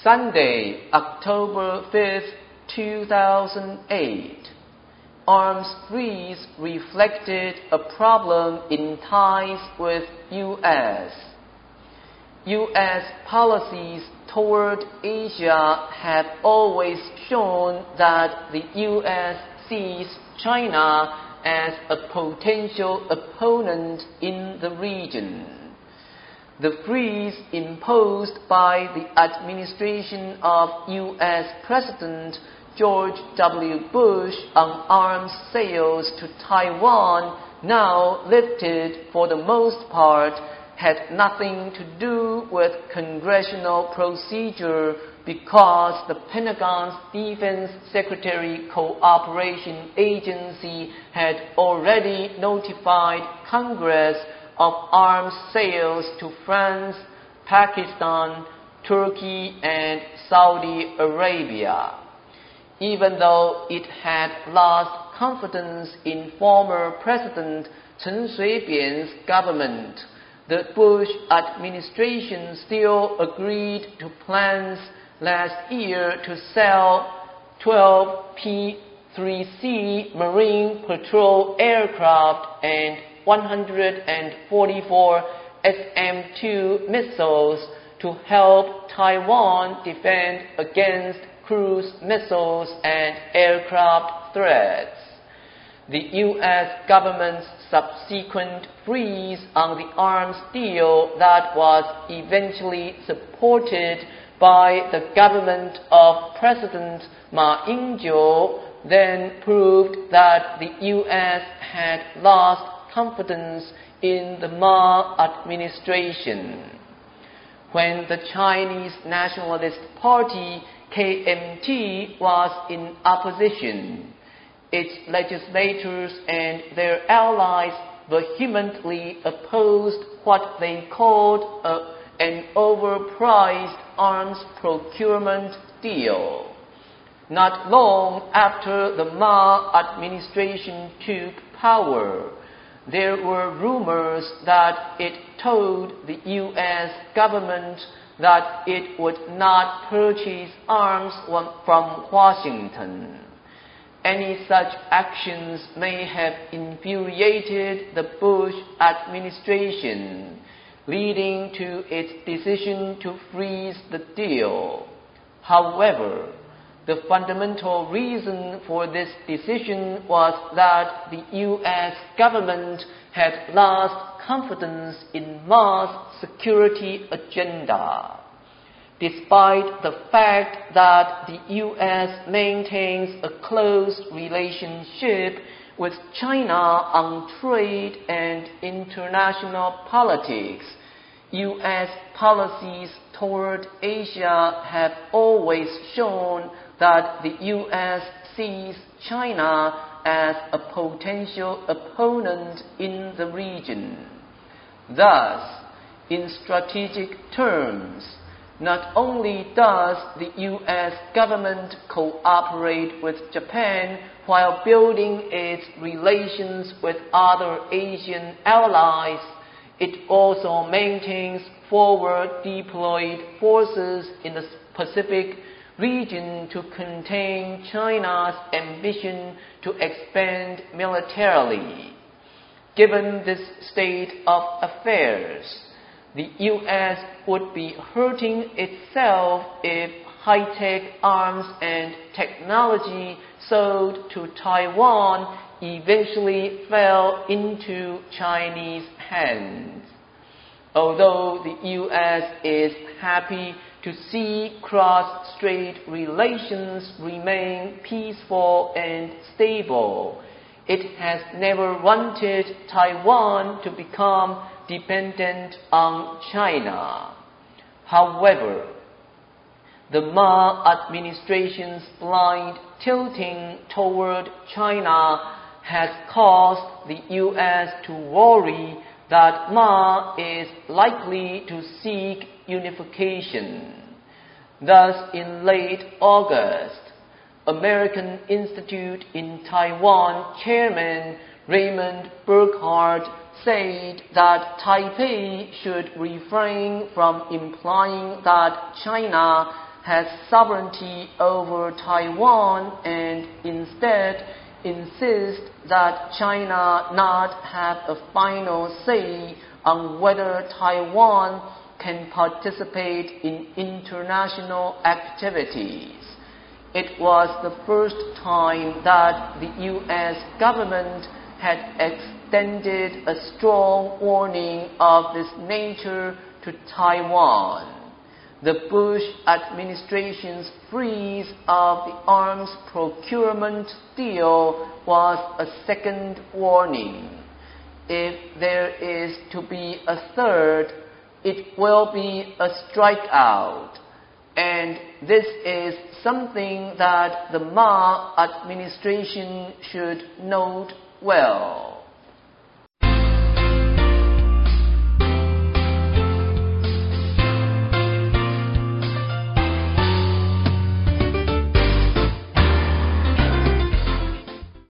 Sunday, October 5th, 2008, arms freeze reflected a problem in ties with U.S. U.S. policies toward Asia have always shown that the U.S. sees China as a potential opponent in the region. The freeze imposed by the administration of U.S. President George W. Bush on arms sales to Taiwan, now lifted for the most part, had nothing to do with congressional procedure because the Pentagon's Defense Secretary Cooperation Agency had already notified Congress of arms sales to France, Pakistan, Turkey, and Saudi Arabia. Even though it had lost confidence in former President Chen Shui-bian's government, the Bush administration still agreed to plans last year to sell 12 P-3C Marine Patrol aircraft and 144 SM-2 missiles to help Taiwan defend against cruise missiles and aircraft threats. The U.S. government's subsequent freeze on the arms deal that was eventually supported by the government of President Ma Ying-jeou then proved that the U.S. had lost confidence in the Ma administration. When the Chinese Nationalist Party, KMT, was in opposition, its legislators and their allies vehemently opposed what they called an overpriced arms procurement deal. Not long after the Ma administration took power, there were rumors that it told the U.S. government that it would not purchase arms from Washington. Any such actions may have infuriated the Bush administration, leading to its decision to freeze the deal. However, the fundamental reason for this decision was that the U.S. government had lost confidence in Ma's security agenda. Despite the fact that the U.S. maintains a close relationship with China on trade and international politics, U.S. policies toward Asia have always shown that the U.S. sees China as a potential opponent in the region. Thus, in strategic terms, not only does the U.S. government cooperate with Japan while building its relations with other Asian allies, it also maintains forward deployed forces in the Pacific region to contain China's ambition to expand militarily. Given this state of affairs, the U.S. would be hurting itself if high-tech arms and technology sold to Taiwan eventually fell into Chinese hands. Although the U.S. is happy to see cross-strait relations remain peaceful and stable, it has never wanted Taiwan to become dependent on China. However, the Ma administration's blind tilting toward China has caused the U.S. to worry that Ma is likely to seek unification. Thus, in late August, American Institute in Taiwan chairman Raymond Burkhart said that Taipei should refrain from implying that China has sovereignty over Taiwan and instead insist that China not have a final say on whether Taiwan can participate in international activities. It was the first time that the U.S. government had extended a strong warning of this nature to Taiwan. The Bush administration's freeze of the arms procurement deal was a second warning. If there is to be a third, it will be a strikeout. And this is something that the Ma administration should note well.